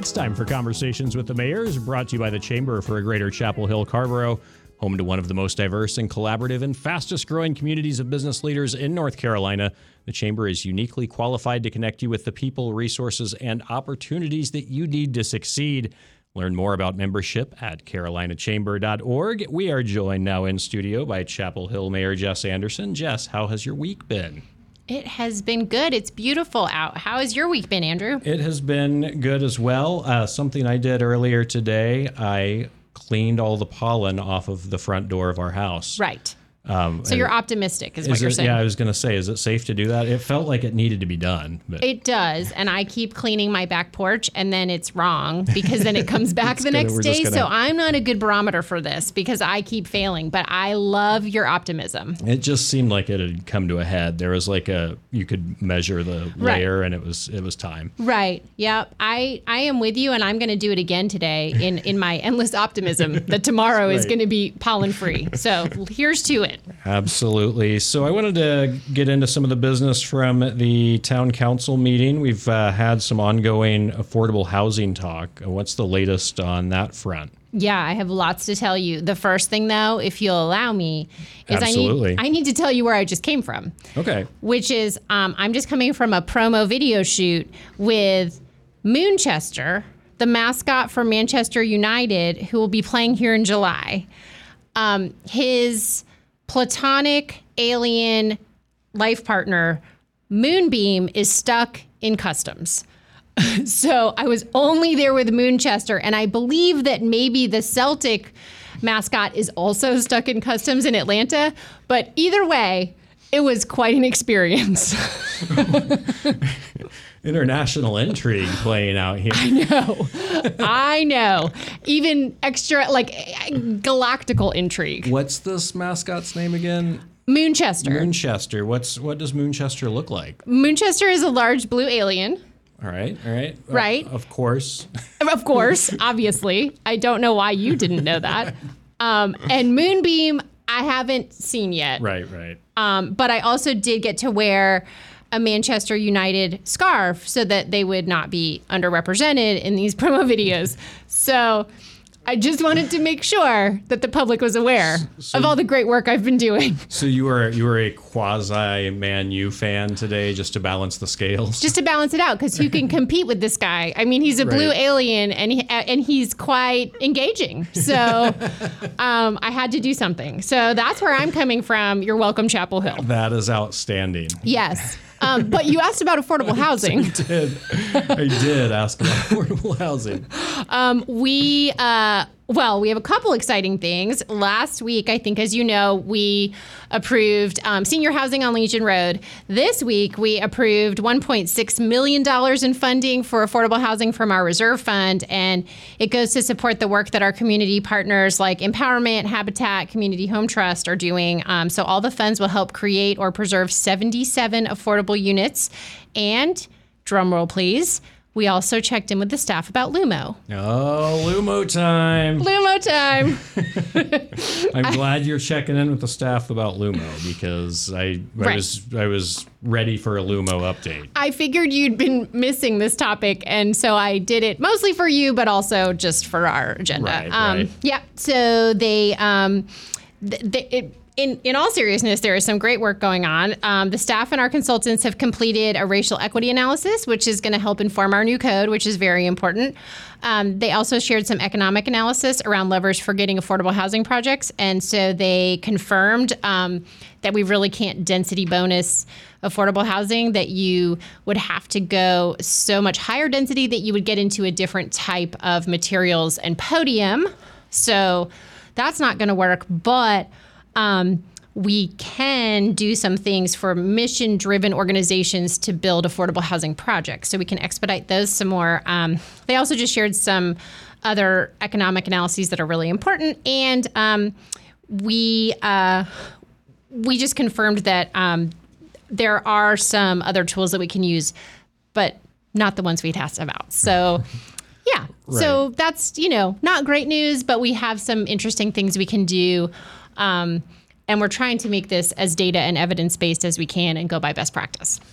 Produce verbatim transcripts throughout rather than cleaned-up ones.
It's time for Conversations with the Mayors, brought to you by the Chamber for a Greater Chapel Hill Carrboro, home to one of the most diverse and collaborative and fastest growing communities of business leaders in North Carolina. The Chamber is uniquely qualified to connect you with the people, resources, and opportunities that you need to succeed. Learn more about membership at carolina chamber dot org. We are joined now in studio by Chapel Hill Mayor Jess Anderson. Jess, how has your week been? It has been good. It's beautiful out. How has your week been, Andrew? It has been good as well. Uh, something I did earlier today, I cleaned all the pollen off of the front door of our house. Right. Um, so you're optimistic is, is what you're it, saying. Yeah, I was going to say, is it safe to do that? It felt like it needed to be done. But. It does. And I keep cleaning my back porch and then it's wrong because then it comes back the gonna, next day. Gonna... So I'm not a good barometer for this because I keep failing. But I love your optimism. It just seemed like it had come to a head. There was like a, you could measure the layer right. and it was it was time. Right. Yep. I, I am with you and I'm going to do it again today in, in my endless optimism that tomorrow right. is going to be pollen free. So here's to it. Absolutely. Absolutely. So I wanted to get into some of the business from the town council meeting. We've uh, had some ongoing affordable housing talk. What's the latest on that front? Yeah, I have lots to tell you. The first thing, though, if you'll allow me, is Absolutely. I need I need to tell you where I just came from. Okay. Which is um, I'm just coming from a promo video shoot with Moonchester, the mascot for Manchester United, who will be playing here in July. Um, his platonic alien life partner, Moonbeam, is stuck in customs. So I was only there with Moonchester, and I believe that maybe the Celtic mascot is also stuck in customs in Atlanta. But either way, it was quite an experience. International intrigue playing out here. I know. I know. Even extra, like, galactical intrigue. What's this mascot's name again? Moonchester. Moonchester. What's what does Moonchester look like? Moonchester is a large blue alien. All right, all right. Right. Uh, of course. Of course, obviously. I don't know why you didn't know that. Um, and Moonbeam, I haven't seen yet. Right, right. Um, but I also did get to wear a Manchester United scarf so that they would not be underrepresented in these promo videos. So I just wanted to make sure that the public was aware so, of all the great work I've been doing. So you were you were a quasi Man U fan today, just to balance the scales? Just to balance it out, because who can compete with this guy? I mean, he's a blue right. alien, and he, and he's quite engaging. So um, I had to do something. So that's where I'm coming from. You're welcome, Chapel Hill. That is outstanding. Yes. Um, but you asked about affordable housing. I did. I did ask about affordable housing. Um, we, uh, well, we have a couple exciting things. Last week, I think, as you know, we approved um, senior housing on Legion Road. This week, we approved one point six million dollars in funding for affordable housing from our reserve fund. And it goes to support the work that our community partners like Empowerment, Habitat, Community Home Trust are doing. Um, so all the funds will help create or preserve seventy-seven affordable units. And, drum roll please, we also checked in with the staff about Lumo. Oh, Lumo time. Lumo time. I'm glad you're checking in with the staff about Lumo because I, I right. was I was ready for a Lumo update. I figured you'd been missing this topic, and so I did it mostly for you, but also just for our agenda. Right, um, right. Yeah, so they... Um, th- they it, In, in all seriousness, there is some great work going on. Um, the staff and our consultants have completed a racial equity analysis, which is going to help inform our new code, which is very important. Um, they also shared some economic analysis around levers for getting affordable housing projects. And so they confirmed um, that we really can't density bonus affordable housing, that you would have to go so much higher density that you would get into a different type of materials and podium. So that's not going to work. But Um, we can do some things for mission-driven organizations to build affordable housing projects. So we can expedite those some more. Um, they also just shared some other economic analyses that are really important. And um, we uh, we just confirmed that um, there are some other tools that we can use, but not the ones we'd asked about. So yeah, right. So that's, you know, not great news, but we have some interesting things we can do. Um, and we're trying to make this as data and evidence-based as we can and go by best practice.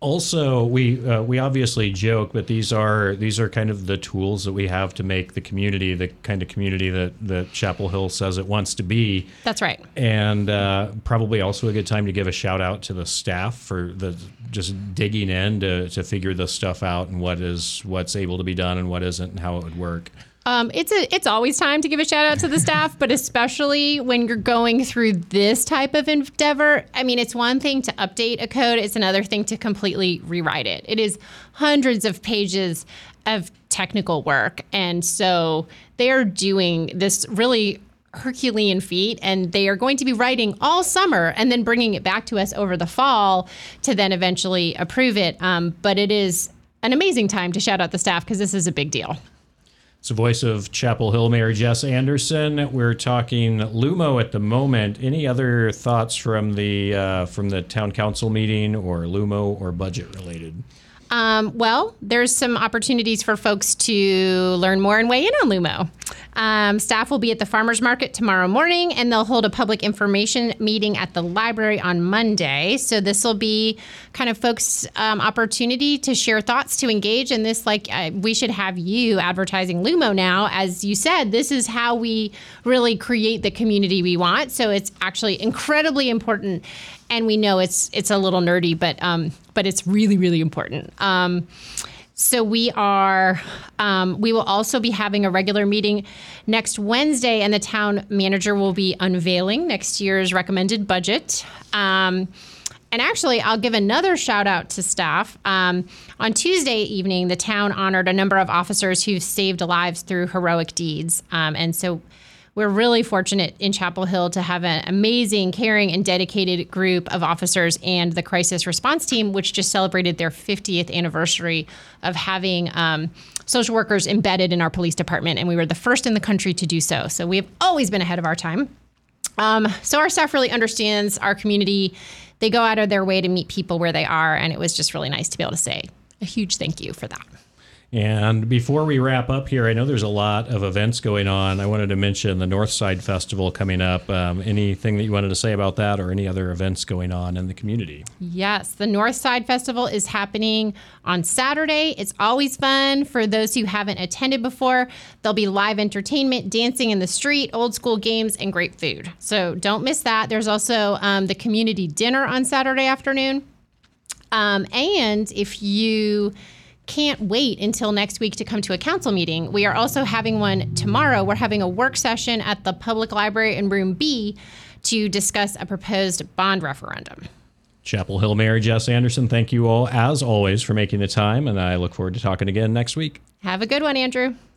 Also, we uh, we obviously joke, but these are these are kind of the tools that we have to make the community the kind of community that, that Chapel Hill says it wants to be. That's right. And uh, probably also a good time to give a shout out to the staff for the just digging in to, to figure this stuff out and what is what's able to be done and what isn't and how it would work. Um, it's a, it's always time to give a shout out to the staff, but especially when you're going through this type of endeavor. I mean, it's one thing to update a code. It's another thing to completely rewrite it. It is hundreds of pages of technical work. And so they are doing this really Herculean feat, and they are going to be writing all summer and then bringing it back to us over the fall to then eventually approve it. Um, but it is an amazing time to shout out the staff because this is a big deal. It's the voice of Chapel Hill Mayor Jess Anderson. We're talking Lumo at the moment. Any other thoughts from the uh, from the town council meeting or Lumo or budget related? Um, well, there's some opportunities for folks to learn more and weigh in on Lumo. Um, staff will be at the farmers market tomorrow morning, and they'll hold a public information meeting at the library on Monday. So this will be kind of folks' um, opportunity to share thoughts, to engage in this. Like uh, we should have you advertising Lumo now. As you said, this is how we really create the community we want. So it's actually incredibly important. And we know it's it's a little nerdy, but um, but it's really, really important. Um, so we are, um, we will also be having a regular meeting next Wednesday, and the town manager will be unveiling next year's recommended budget. Um, and actually, I'll give another shout out to staff. Um, on Tuesday evening, the town honored a number of officers who've saved lives through heroic deeds. Um, and so we're really fortunate in Chapel Hill to have an amazing, caring, and dedicated group of officers and the crisis response team, which just celebrated their fiftieth anniversary of having um, social workers embedded in our police department. And we were the first in the country to do so. So we have always been ahead of our time. Um, so our staff really understands our community. They go out of their way to meet people where they are. And it was just really nice to be able to say a huge thank you for that. And before we wrap up here, I know there's a lot of events going on. I wanted to mention the Northside Festival coming up. Um, anything that you wanted to say about that or any other events going on in the community? Yes, the Northside Festival is happening on Saturday. It's always fun for those who haven't attended before. There'll be live entertainment, dancing in the street, old school games, and great food. So don't miss that. There's also um, the community dinner on Saturday afternoon. Um, and if you can't wait until next week to come to a council meeting, we are also having one tomorrow. We're having a work session at the public library in room B to discuss a proposed bond referendum. Chapel Hill Mayor Jess Anderson, thank you all, as always, for making the time, and I look forward to talking again next week. Have a good one, Andrew.